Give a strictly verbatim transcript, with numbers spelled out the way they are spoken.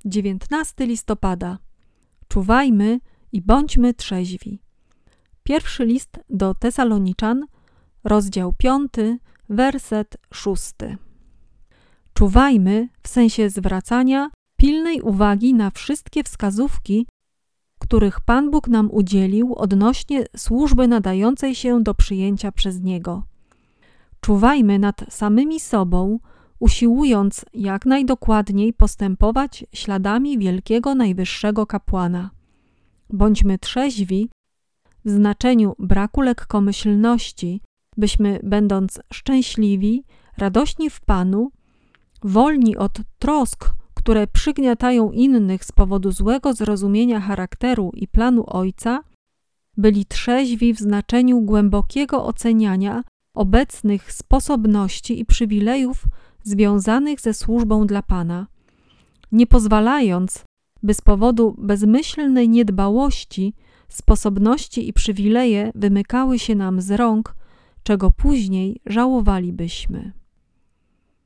dziewiętnastego listopada. Czuwajmy i bądźmy trzeźwi. Pierwszy list do Tesaloniczan, rozdział piąty, werset szósty. Czuwajmy w sensie zwracania pilnej uwagi na wszystkie wskazówki, których Pan Bóg nam udzielił odnośnie służby nadającej się do przyjęcia przez Niego. Czuwajmy nad samymi sobą, usiłując jak najdokładniej postępować śladami wielkiego najwyższego kapłana. Bądźmy trzeźwi w znaczeniu braku lekkomyślności, byśmy, będąc szczęśliwi, radośni w Panu, wolni od trosk, które przygniatają innych z powodu złego zrozumienia charakteru i planu Ojca, byli trzeźwi w znaczeniu głębokiego oceniania obecnych sposobności i przywilejów związanych ze służbą dla Pana, nie pozwalając, by z powodu bezmyślnej niedbałości sposobności i przywileje wymykały się nam z rąk, czego później żałowalibyśmy.